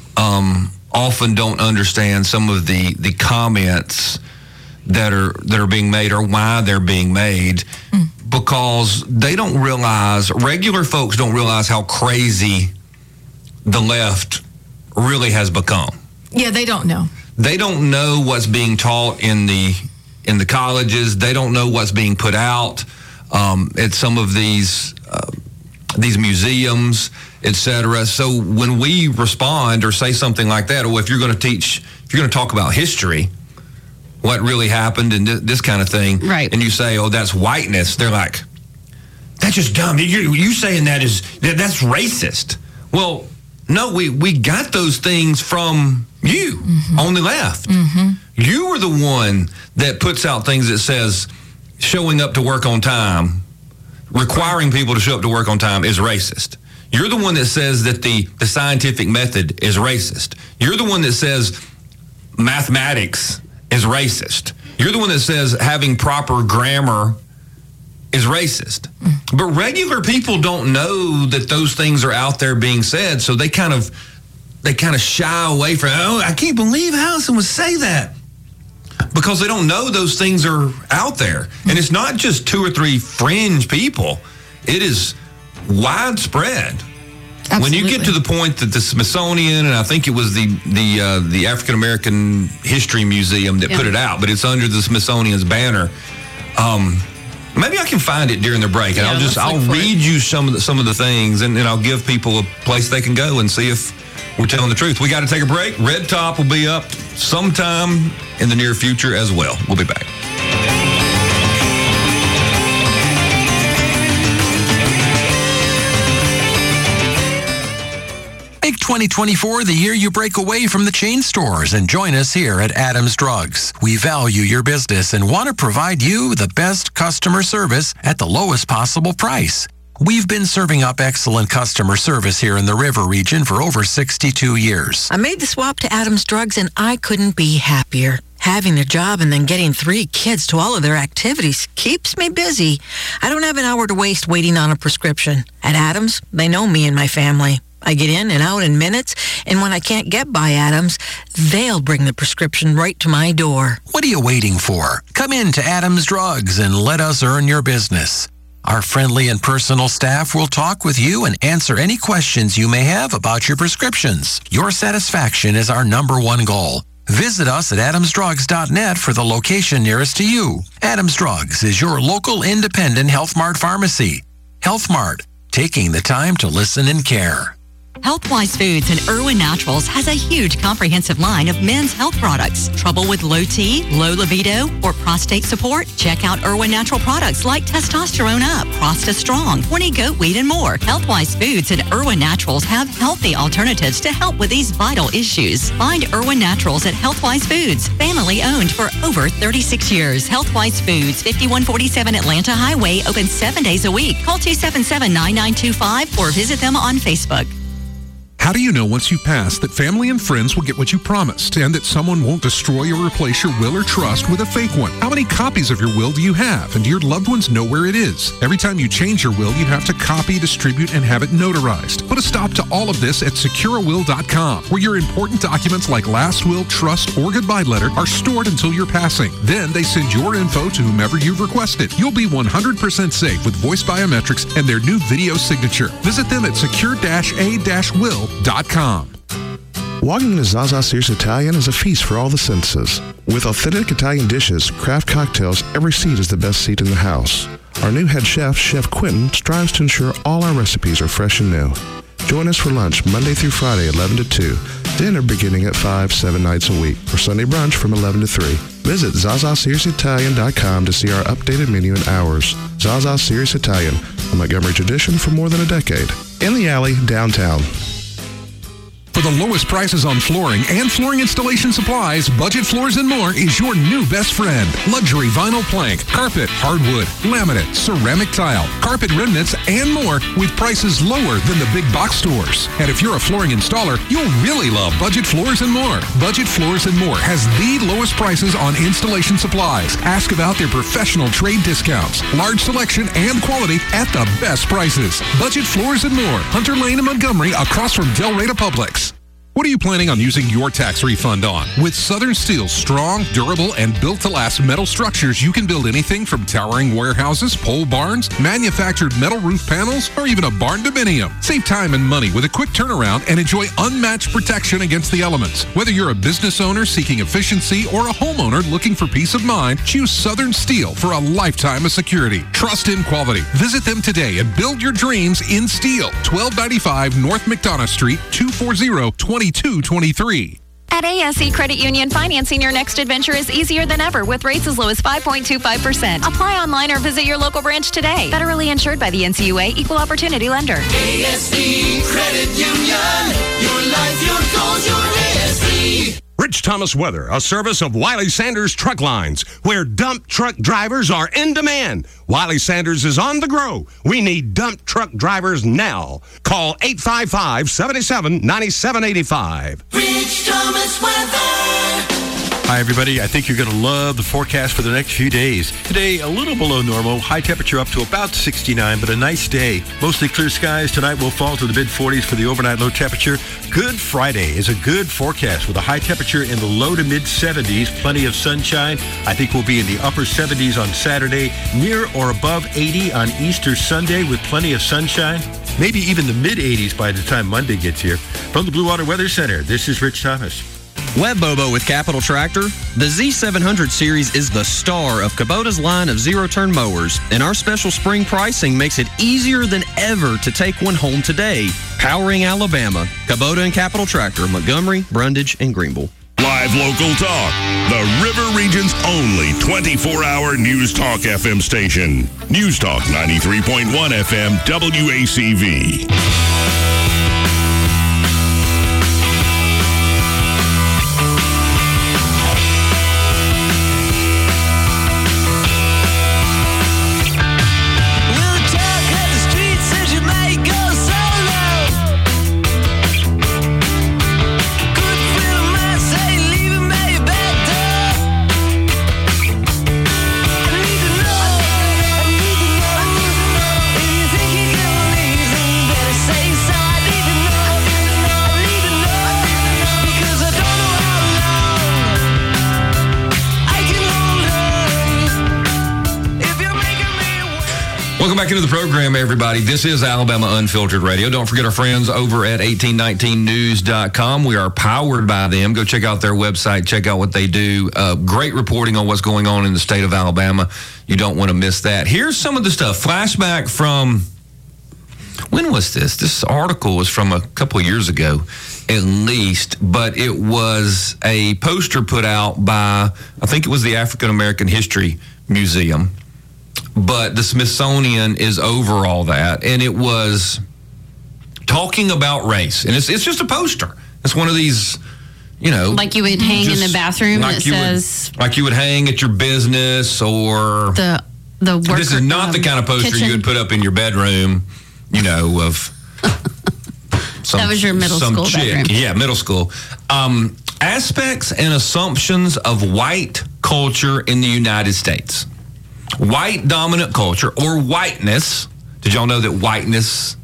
often don't understand some of the comments that are being made or why they're being made because they don't realize, regular folks don't realize how crazy the left really has become. Yeah, they don't know. They don't know what's being taught in the colleges. They don't know what's being put out at some of these museums, etc. So when we respond or say something like that, or if you're going to talk about history, what really happened and this kind of thing, right? And you say, "Oh, that's whiteness," they're like, "That's just dumb. You saying that's racist." Well, no, we got those things from you on the left. You were the one that puts out things that says showing up to work on time, requiring people to show up to work on time is racist. You're the one that says that the scientific method is racist. You're the one that says mathematics is racist. You're the one that says having proper grammar is racist. But regular people don't know that those things are out there being said, so they kind of shy away from, oh, I can't believe Allison would say that. Because they don't know those things are out there. And it's not just 2 or 3 fringe people. It is widespread. Absolutely. When you get to the point that the Smithsonian, and I think it was the African American History Museum that put it out, but it's under the Smithsonian's banner. Maybe I can find it during the break, and I'll read you some of the things, and I'll give people a place they can go and see if we're telling the truth. We got to take a break. Red Top will be up sometime in the near future as well. We'll be back. Make 2024 the year you break away from the chain stores and join us here at Adams Drugs. We value your business and want to provide you the best customer service at the lowest possible price. We've been serving up excellent customer service here in the River region for over 62 years. I made the swap to Adams Drugs and I couldn't be happier. Having a job and then getting 3 kids to all of their activities keeps me busy. I don't have an hour to waste waiting on a prescription. At Adams, they know me and my family. I get in and out in minutes, and when I can't get by Adams, they'll bring the prescription right to my door. What are you waiting for? Come in to Adams Drugs and let us earn your business. Our friendly and personal staff will talk with you and answer any questions you may have about your prescriptions. Your satisfaction is our #1 goal. Visit us at adamsdrugs.net for the location nearest to you. Adams Drugs is your local independent Health Mart pharmacy. Health Mart, taking the time to listen and care. Healthwise Foods and Irwin Naturals has a huge comprehensive line of men's health products. Trouble with low T, low libido, or prostate support? Check out Irwin Natural products like Testosterone Up, Prosta Strong, Horny Goat Weed, and more. Healthwise Foods and Irwin Naturals have healthy alternatives to help with these vital issues. Find Irwin Naturals at Healthwise Foods, family owned for over 36 years. Healthwise Foods, 5147 Atlanta Highway, open 7 days a week. Call 277-9925 or visit them on Facebook. How do you know once you pass that family and friends will get what you promised and that someone won't destroy or replace your will or trust with a fake one? How many copies of your will do you have, and do your loved ones know where it is? Every time you change your will, you have to copy, distribute, and have it notarized. Put a stop to all of this at secureawill.com, where your important documents like last will, trust, or goodbye letter are stored until your passing. Then they send your info to whomever you've requested. You'll be 100% safe with voice biometrics and their new video signature. Visit them at secure-a-will.com. Walking into Zaza Sears Italian is a feast for all the senses. With authentic Italian dishes, craft cocktails, every seat is the best seat in the house. Our new head chef, Chef Quentin, strives to ensure all our recipes are fresh and new. Join us for lunch Monday through Friday, 11 to 2. Dinner beginning at 5, 7 nights a week. Or Sunday brunch from 11 to 3. Visit ZazaSearsItalian.com to see our updated menu and hours. Zaza Sears Italian, a Montgomery tradition for more than a decade. In the Alley, downtown. For the lowest prices on flooring and flooring installation supplies, Budget Floors and More is your new best friend. Luxury vinyl plank, carpet, hardwood, laminate, ceramic tile, carpet remnants, and more with prices lower than the big box stores. And if you're a flooring installer, you'll really love Budget Floors and More. Budget Floors and More has the lowest prices on installation supplies. Ask about their professional trade discounts, large selection, and quality at the best prices. Budget Floors and More, Hunter Lane in Montgomery, across from Del Rey Publix. What are you planning on using your tax refund on? With Southern Steel's strong, durable, and built-to-last metal structures, you can build anything from towering warehouses, pole barns, manufactured metal roof panels, or even a barn dominium. Save time and money with a quick turnaround and enjoy unmatched protection against the elements. Whether you're a business owner seeking efficiency or a homeowner looking for peace of mind, choose Southern Steel for a lifetime of security. Trust in quality. Visit them today and build your dreams in steel. 1295 North McDonough Street, 240-2223. At ASE Credit Union, financing your next adventure is easier than ever with rates as low as 5.25%. Apply online or visit your local branch today. Federally insured by the NCUA, Equal Opportunity Lender. ASE Credit Union. Your life, your goals, your ASE. Rich Thomas Weather, a service of Wiley Sanders Truck Lines, where dump truck drivers are in demand. Wiley Sanders is on the grow. We need dump truck drivers now. Call 855-77-9785. Rich Thomas Weather. Hi, everybody. I think you're going to love the forecast for the next few days. Today, a little below normal. High temperature up to about 69, but a nice day. Mostly clear skies. Tonight will fall to the mid-40s for the overnight low temperature. Good Friday is a good forecast with a high temperature in the low to mid-70s. Plenty of sunshine. I think we'll be in the upper 70s on Saturday. Near or above 80 on Easter Sunday with plenty of sunshine. Maybe even the mid-80s by the time Monday gets here. From the Blue Water Weather Center, this is Rich Thomas. Web Bobo with Capital Tractor. The Z700 series is the star of Kubota's line of zero-turn mowers, and our special spring pricing makes it easier than ever to take one home today. Powering Alabama, Kubota and Capital Tractor, Montgomery, Brundage, and Greenville. Live local talk. The River Region's only 24-hour News Talk FM station. News Talk 93.1 FM WACV. We'll talk at the streets back into the program, everybody. This is Alabama Unfiltered Radio. Don't forget our friends over at 1819news.com. We are powered by them. Go check out their website. Check out what they do. Great reporting on what's going on in the state of Alabama. You don't want to miss that. Here's some of the stuff. Flashback from, when was this? This article was from a couple of years ago, at least, but it was a poster put out by, I think it was the African American History Museum, but the Smithsonian is over all that, and it was talking about race, and it's just a poster. It's one of these, like you would hang in the bathroom that says, like you would hang at your business, or the worker, this is not the kind of poster kitchen. you would put up in your bedroom, of that was your middle school bedroom. Yeah, middle school. Aspects and assumptions of white culture in the United States. White dominant culture, or whiteness. Did y'all know that whiteness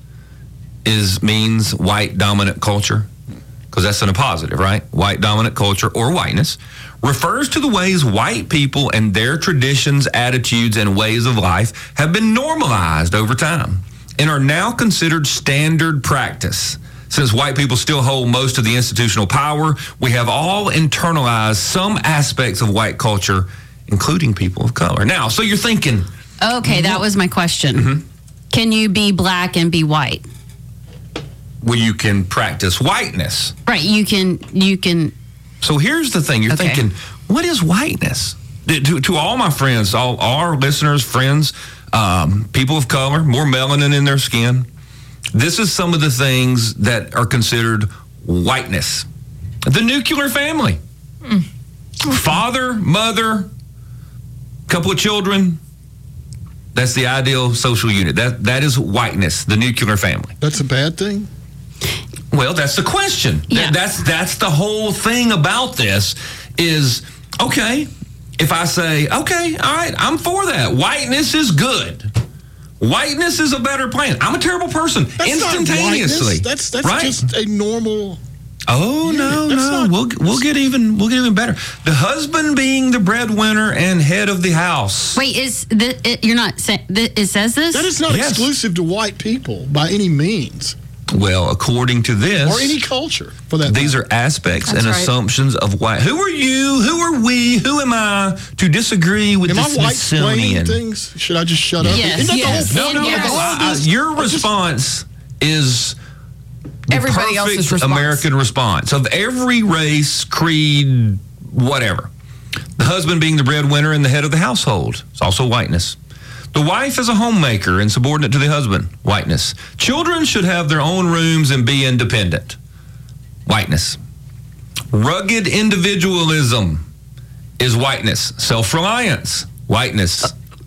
means white dominant culture? Because that's in a positive, right? White dominant culture, or whiteness, refers to the ways white people and their traditions, attitudes, and ways of life have been normalized over time and are now considered standard practice. Since white people still hold most of the institutional power, we have all internalized some aspects of white culture, including people of color. Now, so you're thinking... Okay, that was my question. Mm-hmm. Can you be black and be white? Well, you can practice whiteness. Right, you can... So here's the thing. You're thinking, what is whiteness? To all my friends, all our listeners, friends, people of color, more melanin in their skin, this is some of the things that are considered whiteness. The nuclear family. Father, mother, couple of children. That's the ideal social unit. That is whiteness, the nuclear family. That's a bad thing? Well, that's the question. Yeah. That's the whole thing about this is, okay, if I say, okay, all right, I'm for that. Whiteness is good. Whiteness is a better plan. I'm a terrible person. That's instantaneously. Not whiteness. That's right? just a normal... Oh, no. We'll get even better. The husband being the breadwinner and head of the house. Wait, you're not saying it says this? That is not exclusive to white people by any means. Well, according to this, or any culture for that. These are aspects and assumptions of white. Who are you? Who are we? Who am I to disagree with the Smithsonian? Things? Should I just shut up? Yes. No. Your response is the everybody else's perfect response. American response of every race, creed, whatever. The husband being the breadwinner and the head of the household. It's also whiteness. The wife is a homemaker and subordinate to the husband. Whiteness. Children should have their own rooms and be independent. Whiteness. Rugged individualism is whiteness. Self-reliance. Whiteness.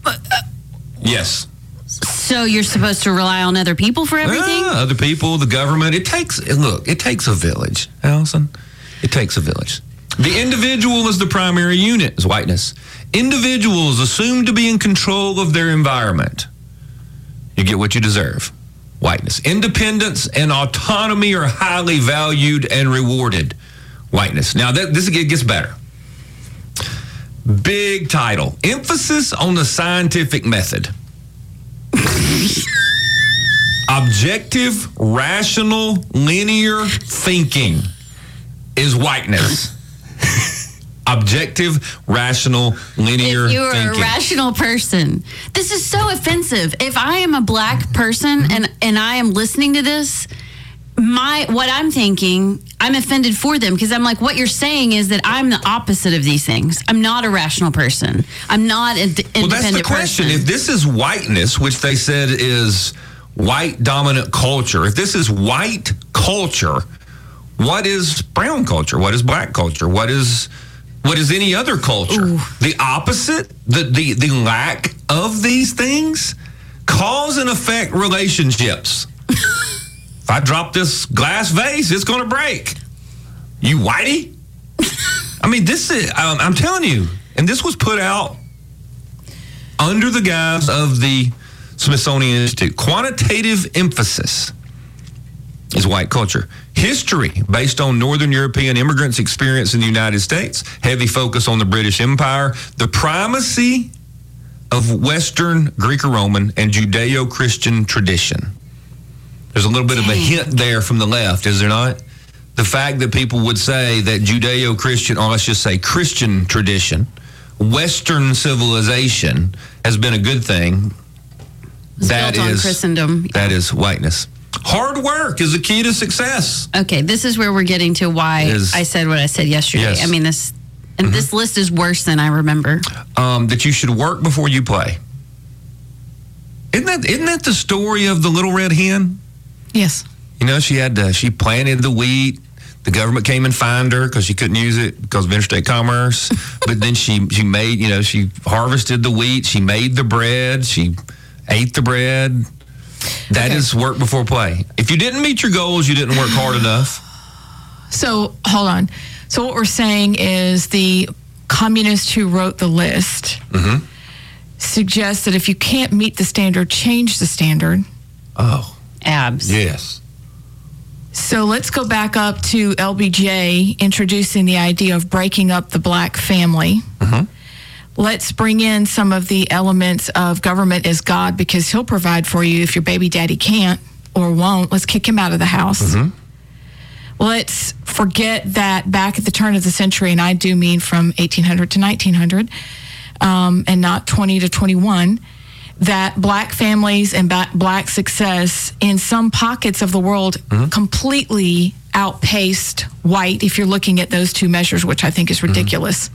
Yes. So you're supposed to rely on other people for everything? Other people, the government. It takes a village, Allison. It takes a village. The individual is the primary unit, is whiteness. Individuals assumed to be in control of their environment. You get what you deserve. Whiteness. Independence and autonomy are highly valued and rewarded. Whiteness. Now, this gets better. Big title. Emphasis on the scientific method. Objective, rational, linear thinking is whiteness. Objective, rational, linear if you're thinking. a rational person, this is so offensive. If I am a black person and I am listening to this, what I'm thinking, I'm offended for them because I'm like, what you're saying is that I'm the opposite of these things. I'm not a rational person. I'm not an independent person. Well, that's the question. If this is whiteness, which they said is white dominant culture, if this is white culture, what is brown culture? What is black culture? What is any other culture? Ooh. The opposite, the lack of these things, cause and effect relationships. If I drop this glass vase, it's going to break. You whitey? I mean, this is, I'm telling you, and this was put out under the guise of the Smithsonian Institute. Quantitative emphasis is white culture. History, based on Northern European immigrants' experience in the United States, heavy focus on the British Empire, the primacy of Western, Greco-Roman, and Judeo-Christian tradition. There's a little bit of a hint there from the left, is there not? The fact that people would say that Judeo-Christian, or let's just say Christian tradition, Western civilization has been a good thing. Built on Christendom. That is whiteness. Hard work is the key to success. Okay, this is where we're getting to why I said what I said yesterday. Yes. I mean, this list is worse than I remember. That you should work before you play. Isn't that the story of the little red hen? Yes. You know, she planted the wheat. The government came and fined her because she couldn't use it because of interstate commerce. But then she made, she harvested the wheat. She made the bread. She ate the bread. That is work before play. If you didn't meet your goals, you didn't work hard enough. So, hold on. So what we're saying is the communist who wrote the list suggests that if you can't meet the standard, change the standard. Oh. Abs. Yes. So let's go back up to LBJ introducing the idea of breaking up the black family. Let's bring in some of the elements of government as God, because he'll provide for you if your baby daddy can't or won't. Let's kick him out of the house. Let's forget that back at the turn of the century, and I do mean from 1800 to 1900, and not 20 to 21, that black families and black success in some pockets of the world completely outpaced white, if you're looking at those two measures, which I think is ridiculous.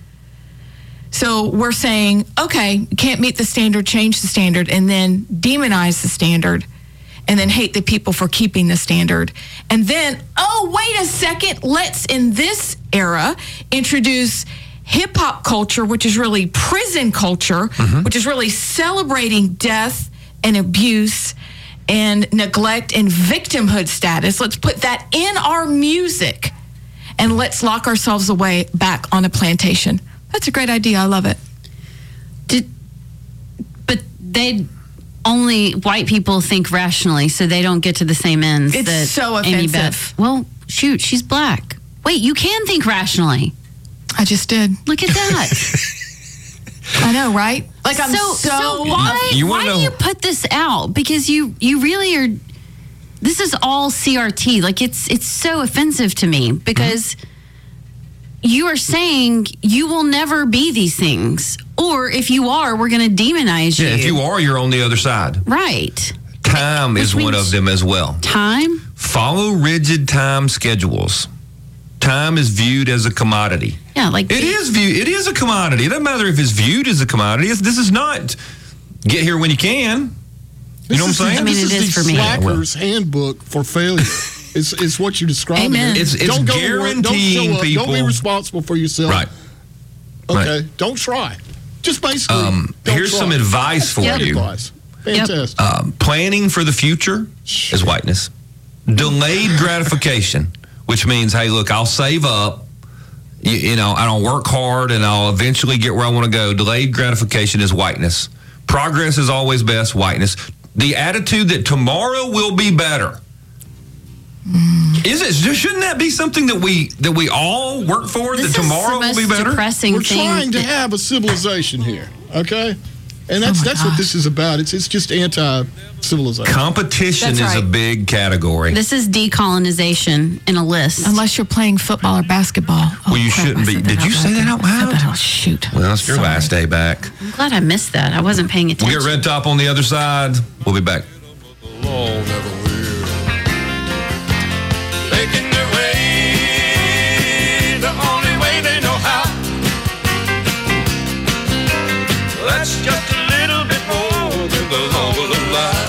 So we're saying, okay, can't meet the standard, change the standard, and then demonize the standard, and then hate the people for keeping the standard. And then, oh, wait a second, let's, in this era, introduce hip-hop culture, which is really prison culture, which is really celebrating death and abuse and neglect and victimhood status. Let's put that in our music, and let's lock ourselves away back on a plantation. That's a great idea. I love it. But only white people think rationally, so they don't get to the same ends. It's that so Amy offensive. Beth. Well, shoot, she's black. Wait, you can think rationally. I just did. Look at that. I know, right? Like, I'm so why do you put this out? Because you really are. This is all CRT. Like, it's so offensive to me because you are saying you will never be these things, or if you are, we're going to demonize you. Yeah, if you are, you're on the other side. Right. Time is one of them as well. Time? Follow rigid time schedules. Time is viewed as a commodity. Yeah, like it is a commodity. It doesn't matter if it's viewed as a commodity. This is not get here when you can. You know what I'm saying? I mean, this it is the for me. Slacker's handbook for failure. It's what you described. Amen. It's don't go to work, don't guaranteeing show up, people. Don't be responsible for yourself. Right. Okay. Right. Don't try. Just basically. Here's some advice for you. Fantastic. Planning for the future is whiteness. Delayed gratification, which means, hey, look, I'll save up. You know, I don't work hard, and I'll eventually get where I want to go. Delayed gratification is whiteness. Progress is always best. Whiteness. The attitude that tomorrow will be better. Is it? Shouldn't that be something that we all work for? That tomorrow will be better. We're trying to have a civilization here, okay? And that's what this is about. It's just anti-civilization. Competition is a big category. This is decolonization in a list. Unless you're playing football or basketball. Well, you shouldn't be. Did you say that out loud? Oh, shoot. Well, it's your last day back. I'm glad I missed that. I wasn't paying attention. We'll get Red Top on the other side. We'll be back. Making their way the only way they know how. That's just a little bit more than the law will allow.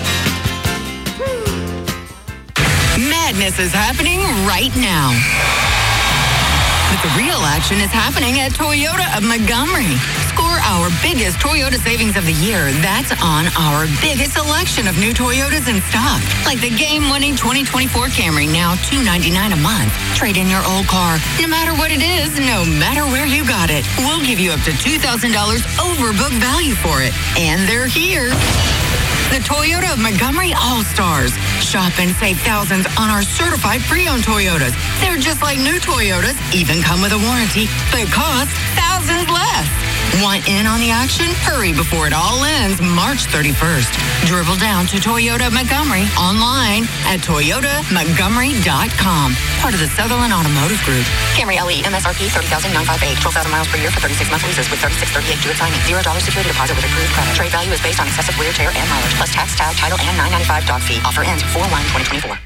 Madness is happening right now. But the real action is happening at Toyota of Montgomery. Score our biggest Toyota savings of the year. That's on our biggest selection of new Toyotas in stock. Like the game-winning 2024 Camry, now $299 a month. Trade in your old car. No matter what it is, no matter where you got it, we'll give you up to $2,000 over book value for it. And they're here. The Toyota of Montgomery All-Stars. Shop and save thousands on our certified pre-owned Toyotas. They're just like new Toyotas, even come with a warranty, but cost thousands less. Want in on the action? Hurry before it all ends March 31st. Dribble down to Toyota Montgomery online at toyotamontgomery.com. Part of the Sutherland Automotive Group. Camry LE, MSRP 30,958, 12,000 miles per year for 36 month leases with 3638 due at signing. $0 security deposit with approved credit. Trade value is based on excessive wear, tear, and mileage, plus tax, tag, title, and $9.95 dock fee. Offer ends 4/1/2024.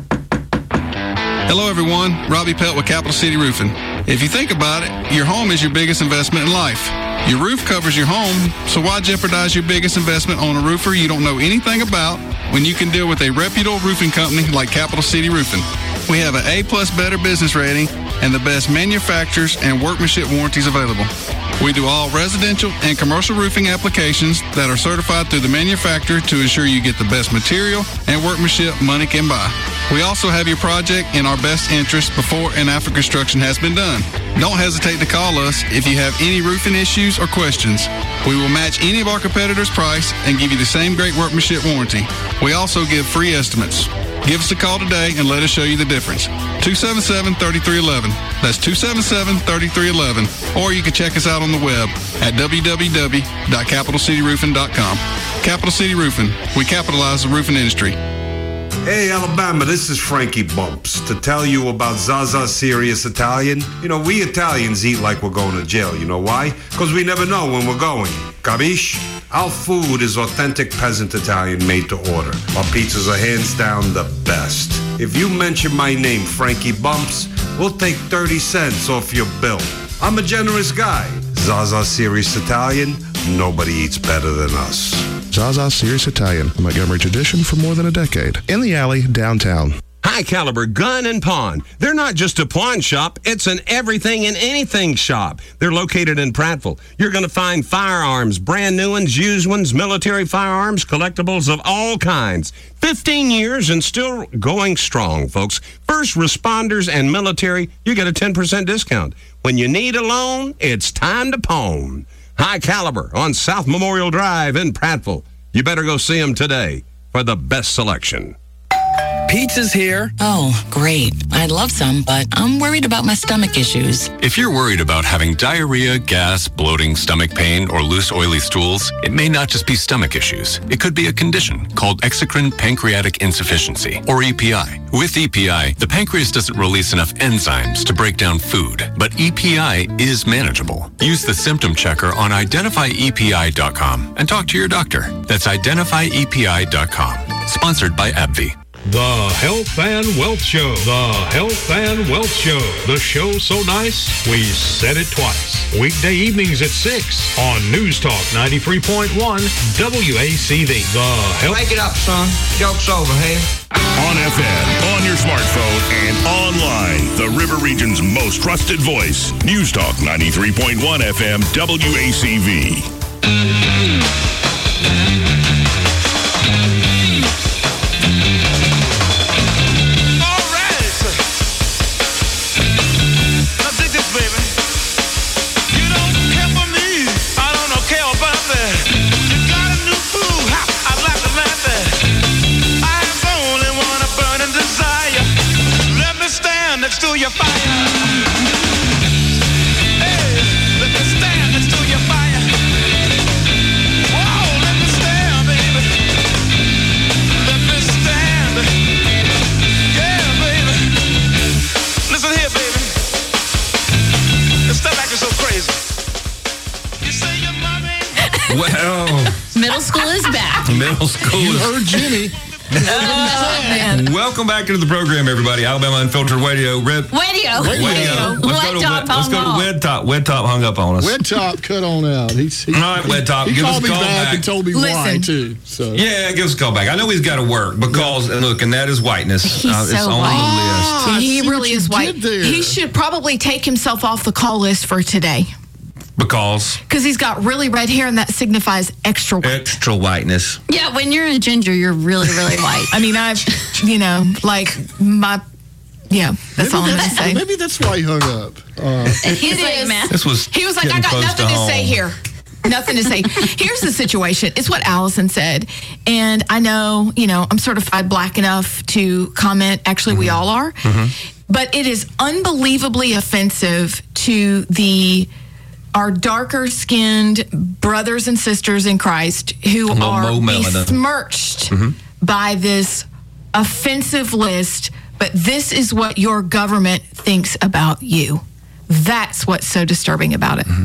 Hello, everyone. Robbie Pelt with Capital City Roofing. If you think about it, your home is your biggest investment in life. Your roof covers your home, so why jeopardize your biggest investment on a roofer you don't know anything about when you can deal with a reputable roofing company like Capital City Roofing? We have an A+ Better Business rating and the best manufacturers and workmanship warranties available. We do all residential and commercial roofing applications that are certified through the manufacturer to ensure you get the best material and workmanship money can buy. We also have your project in our best interest before and after construction has been done. Don't hesitate to call us if you have any roofing issues or questions. We will match any of our competitors' price and give you the same great workmanship warranty. We also give free estimates. Give us a call today and let us show you the difference. 277-3311. That's 277-3311. Or you can check us out on the web at www.capitalcityroofing.com. Capital City Roofing. We capitalize the roofing industry. Hey, Alabama, this is Frankie Bumps to tell you about Zaza Serious Italian. You know, we Italians eat like we're going to jail. You know why? Because we never know when we're going. Capiche? Our food is authentic peasant Italian made to order. Our pizzas are hands down the best. If you mention my name, Frankie Bumps, we'll take 30 cents off your bill. I'm a generous guy. Zaza Serious Italian, nobody eats better than us. Zaza Serious Italian, a Montgomery tradition for more than a decade. In the alley, downtown. High Caliber Gun and Pawn. They're not just a pawn shop, it's an everything and anything shop. They're located in Prattville. You're going to find firearms, brand new ones, used ones, military firearms, collectibles of all kinds. 15 years and still going strong, folks. First responders and military, you get a 10% discount. When you need a loan, it's time to pawn. High Caliber on South Memorial Drive in Prattville. You better go see them today for the best selection. Pizza's here. Oh, great. I'd love some, but I'm worried about my stomach issues. If you're worried about having diarrhea, gas, bloating, stomach pain, or loose, oily stools, it may not just be stomach issues. It could be a condition called exocrine pancreatic insufficiency, or EPI. With EPI, the pancreas doesn't release enough enzymes to break down food, but EPI is manageable. Use the symptom checker on identifyepi.com and talk to your doctor. That's identifyepi.com. Sponsored by AbbVie. The Health and Wealth Show. The Health and Wealth Show. The show so nice, we said it twice. Weekday evenings at 6 on News Talk 93.1 WACV. The Health. Wake it up, son. Joke's over here. On FM, on your smartphone, and online. The River Region's most trusted voice. News Talk 93.1 FM WACV. Next to your fire. Hey, let me stand next to your fire. Whoa, let me stand, baby. Let me stand. Yeah, baby. Listen here, baby. Stop acting so crazy. You say your mommy. Well, middle school is back. Middle school. You heard Jimmy. Oh, man. Welcome back into the program, everybody. Alabama Unfiltered Radio. Radio. Let's go to Wed Top. Wed Top hung up on us. Wed Top cut on out. All right, Wed Top. He give us called a me call back and told me why, too. So. Yeah, give us a call back. I know he's got to work because, look, and that is whiteness. He's it's so on white. the list. He really is white. He should probably take himself off the call list for today. Because he's got really red hair, and that signifies extra white. Extra whiteness. Yeah, when you're a ginger, you're really, really white. I mean, that's all I'm going to say. Maybe that's why he hung up. He was like, I got nothing to say here. Nothing to say. Here's the situation. It's what Allison said. And I know, I'm certified black enough to comment. Actually, we all are. Mm-hmm. But it is unbelievably offensive to the our darker skinned brothers and sisters in Christ who are besmirched by this offensive list, but this is what your government thinks about you. That's what's so disturbing about it.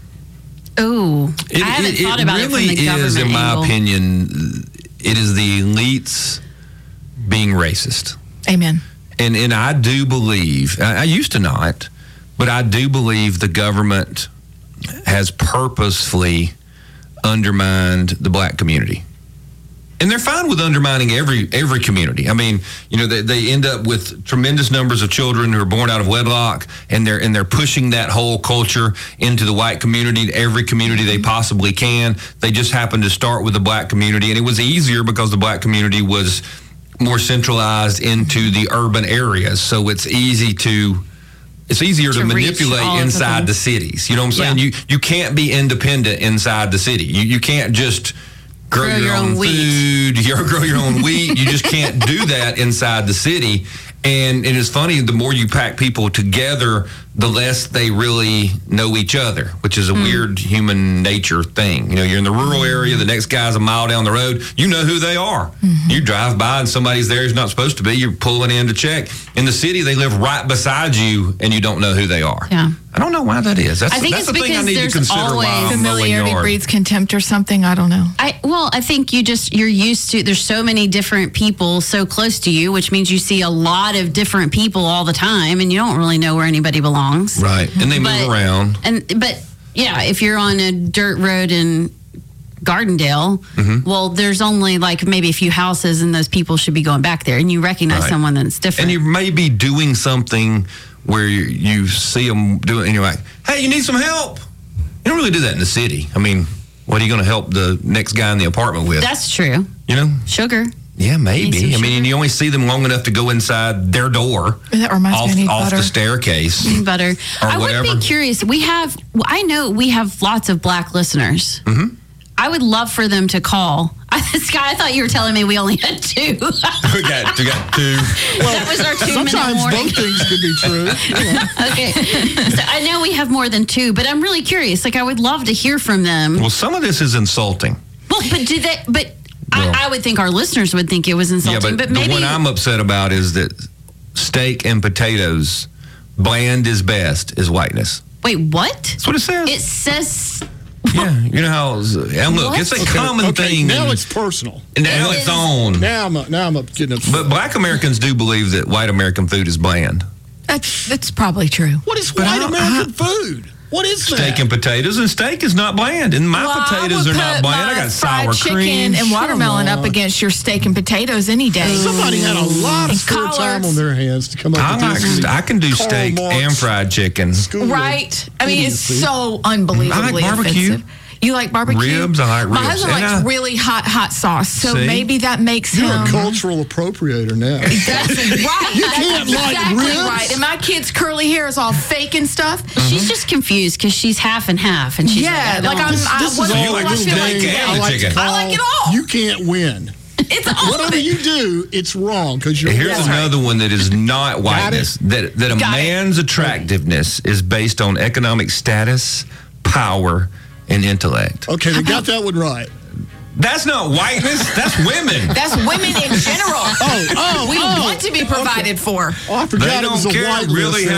Oh, I haven't thought about it from the government is, in my angle. opinion, it is the elites being racist. Amen. And I do believe, I used to not, but I do believe the government has purposefully undermined the black community. And they're fine with undermining every community. I mean, you know, they end up with tremendous numbers of children who are born out of wedlock, and they're pushing that whole culture into the white community, every community they possibly can. They just happen to start with the black community, and it was easier because the black community was more centralized into the urban areas. So it's easier to manipulate inside the cities. You know what I'm saying? You can't be independent inside the city. You can't just grow your own food, grow your own wheat. You just can't do that inside the city. And it's funny, the more you pack people together, the less they really know each other, which is a weird human nature thing. You know, you're in the rural area, the next guy's a mile down the road, you know who they are. You drive by and somebody's there who's not supposed to be, you're pulling in to check. In the city, they live right beside you and you don't know who they are. Yeah. I don't know why that is. I think it's the thing I because need to there's consider always while I'm mowing Familiarity yard. breeds contempt or something. I don't know. I think you're used to, there's so many different people so close to you, which means you see a lot of different people all the time, and you don't really know where anybody belongs. Right. And they move around. But yeah, if you're on a dirt road in Gardendale, well, there's only like maybe a few houses, and those people should be going back there, and you recognize someone that's different. And you may be doing something where you see them doing, and you're like, hey, you need some help? You don't really do that in the city. I mean, what are you going to help the next guy in the apartment with? That's true. You know? Sugar. Yeah, maybe. I mean, sugar. and you only see them long enough to go inside their door. That reminds me of off butter. the staircase. Butter. Or I whatever. would be curious. I know we have lots of black listeners. I would love for them to call. Scott, I thought you were telling me we only had two. we got two. That was our 2 minute Sometimes warning. both things could be true. Okay. So I know we have more than two, but I'm really curious. Like, I would love to hear from them. Well, some of this is insulting. Well, but do they? But I would think our listeners would think it was insulting. Yeah, but maybe the one I'm upset about is that steak and potatoes, bland is best, is whiteness. Wait, what? That's what it says. It says. Yeah, you know how. And look, it's a common thing. Now it's personal. Now it's on. Now I'm getting upset. But black Americans do believe that white American food is bland. That's probably true. What is white American food? What is that? Steak and potatoes, and steak is not bland. And my potatoes are not bland. I got sour chicken cream and watermelon up against your steak and potatoes any day. Somebody had a lot of spare time on their hands to come up with this. I can do Karl steak Marx and fried chicken. Right? I mean, it's so unbelievably I like barbecue. offensive. You like barbecue? Ribs, I like ribs. My husband likes really hot sauce, so See? maybe that makes You're him. a cultural appropriator now. That's right. You That's can't like exactly ribs? right. And my kid's curly hair is all fake and stuff. She's just confused because she's half and half, and she's Yeah, like, I like don't- I'm. This what is do all I a little feel like? game I like to I like it call, all. You can't win. It's all Whatever you do, it's wrong because you're Here's wrong. another one that is not whiteness. That a Got it. man's attractiveness is based on economic status, power, and intellect. Okay, we got that one right. That's not whiteness. That's women. That's women in general. Oh, we want to be provided for. Oh, I forgot They it was don't a care white really list.